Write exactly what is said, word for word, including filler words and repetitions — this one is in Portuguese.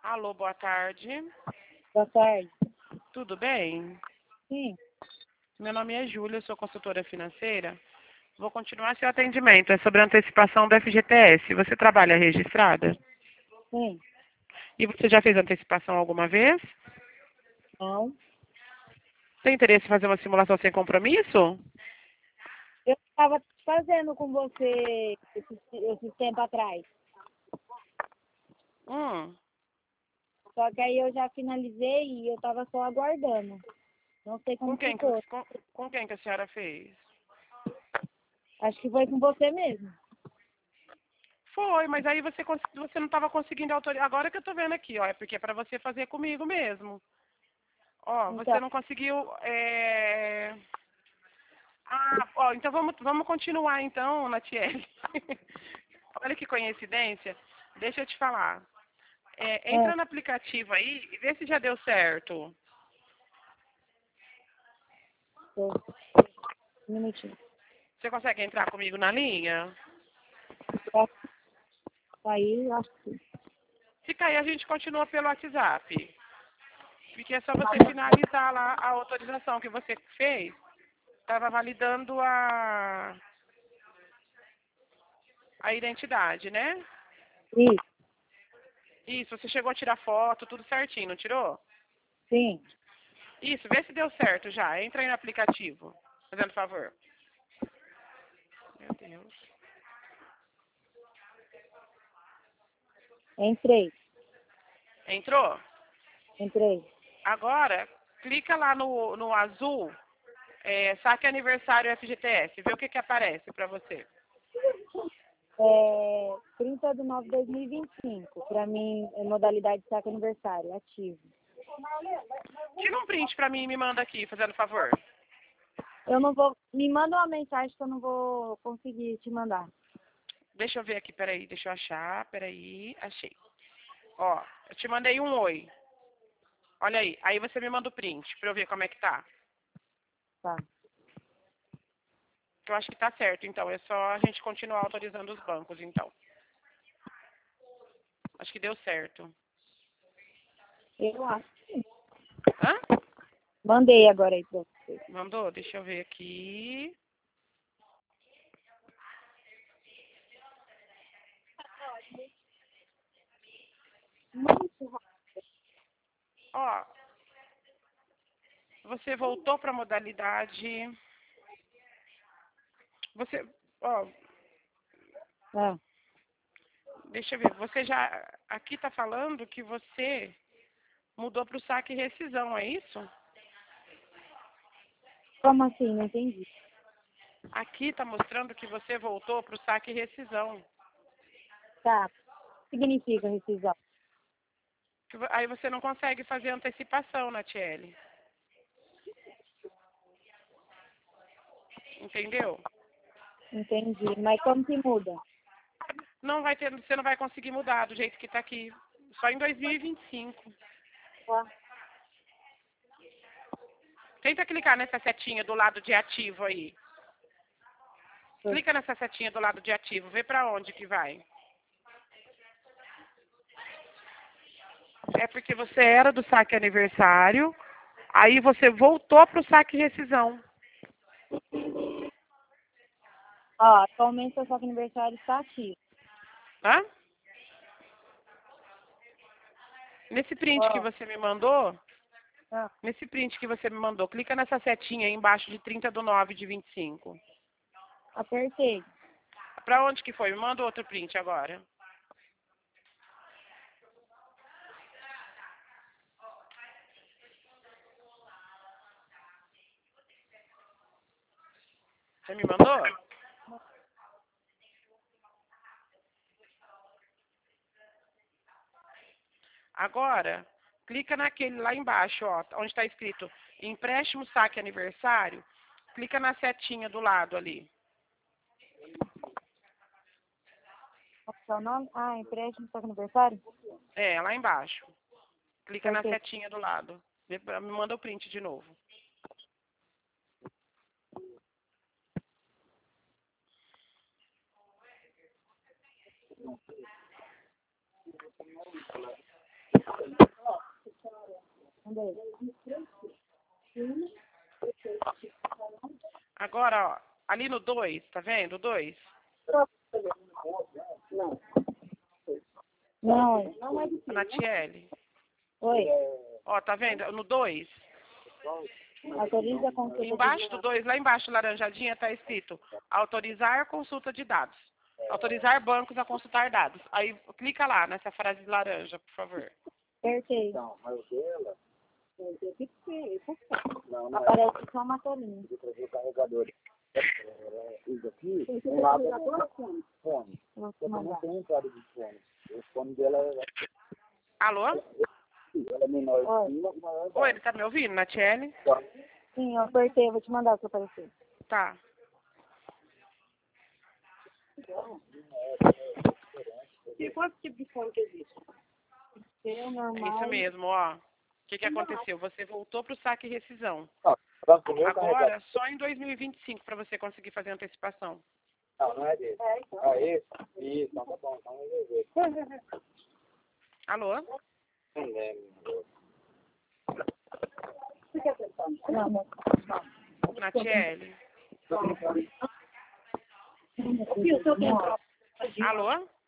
Alô, boa tarde. Boa tarde. Tudo bem? Sim, Meu nome é Júlia, eu sou consultora financeira. Vou continuar seu atendimento. É sobre a antecipação do F G T S. Você trabalha registrada? sim. E você já fez antecipação alguma vez? Não. Tem interesse em fazer uma simulação sem compromisso? Eu estava fazendo com você esse, esse tempo atrás. Hum. Só que aí eu já finalizei e eu estava só aguardando. Não sei Com como quem, que- ficou. com, com quem que a senhora fez? Acho que foi com você mesmo. Foi, mas aí você, cons- você não estava conseguindo autorizar. Agora que eu estou vendo aqui, ó, é porque é para você fazer comigo mesmo. Ó, Então, você não conseguiu. é, Ah, ó, então vamos, vamos continuar então, Natiele. Olha que coincidência. Deixa eu te falar. É, é, entra no aplicativo aí e vê se já deu certo. tô. Um minutinho. Você consegue entrar comigo na linha? Aí, acho que Se cair, a gente continua pelo WhatsApp. Porque é só você tá. finalizar lá a autorização que você fez. Estava validando a, a identidade, né? Isso, Isso, você chegou a tirar foto, tudo certinho, não tirou? sim. Isso, vê se deu certo já. Entra aí no aplicativo. Fazendo favor. Meu Deus. Entrei, Entrou? entrei. Agora, clica lá no, no azul, é, saque aniversário F G T S. Vê o que, que aparece para você. É, trinta de nove de dois mil e vinte e cinco. Para mim, é modalidade saque aniversário, ativo. Tira um print para mim e me manda aqui, fazendo favor. Eu não vou. Me manda uma mensagem que eu não vou conseguir te mandar. Deixa eu ver aqui, peraí, deixa eu achar, peraí, achei. Ó, eu te mandei um oi. Olha aí, aí você me manda o print pra eu ver como é que tá. Tá. Eu acho que tá certo, então, é só a gente continuar autorizando os bancos, então. Acho que deu certo. Eu acho. Hã? Mandei agora aí pra você. Mandou? Deixa eu ver aqui. Muito rápido. Ó, você voltou pra modalidade. Você, ó, Ah, deixa eu ver. Você já, aqui tá falando que você mudou pro saque e rescisão, é isso? como assim? Não entendi. Aqui tá mostrando que você voltou pro saque e rescisão. Tá. O que significa rescisão? Que vo- Aí você não consegue fazer antecipação na T L. Entendeu? Entendi. Mas como que muda? Não vai ter, você não vai conseguir mudar do jeito que tá aqui. Só em dois mil e vinte e cinco. Tá. Tenta clicar nessa setinha do lado de ativo aí. Clica nessa setinha do lado de ativo, vê pra onde que vai. É porque você era do saque aniversário, aí você voltou pro saque rescisão. Ó, atualmente o saque aniversário está ativo. Hã? Nesse print que Ó, você me mandou, ah, nesse print que você me mandou, clica nessa setinha aí embaixo de trinta do nove de vinte e cinco. apertei. Pra onde que foi? Me manda outro print agora. Você me mandou? Agora, clica naquele lá embaixo, ó, onde está escrito empréstimo saque aniversário. Clica na setinha do lado ali. Qual que é o nome? Ah, empréstimo saque aniversário? É, lá embaixo. Clica na Apertei. setinha do lado. Vê pra- Me manda o print de novo. Agora, ó, ali no dois, tá vendo? O dois. Não. Não. Natiele. Oi. Ó, tá vendo? No dois. Autoriza a consulta Embaixo de do dois, lá embaixo, laranjadinha, tá escrito autorizar a consulta de dados. Autorizar bancos a consultar dados. Aí clica lá nessa frase laranja, por favor. Perfeito. Aparece só uma telinha. Isso aqui, um lado é fone. Você não tem entrada de fone. O fone dela é... Alô? Ela é menor de cima, maior de Oi, ele tá me ouvindo, Natiele? Sim, eu apertei, vou te mandar o que apareceu. Tá. E quanto tipo de fone que existe? Seu, normal. É isso mesmo, ó. O que que aconteceu? Você voltou pro saque e rescisão. Não, meu Agora, só em dois mil e vinte e cinco para você conseguir fazer a antecipação. Não, não é desse. É, então. Ah, esse? Isso, então tá bom, então eu vou ver. Alô? Não lembro. Não, não. Natiele? O que o seu tempo? Alô?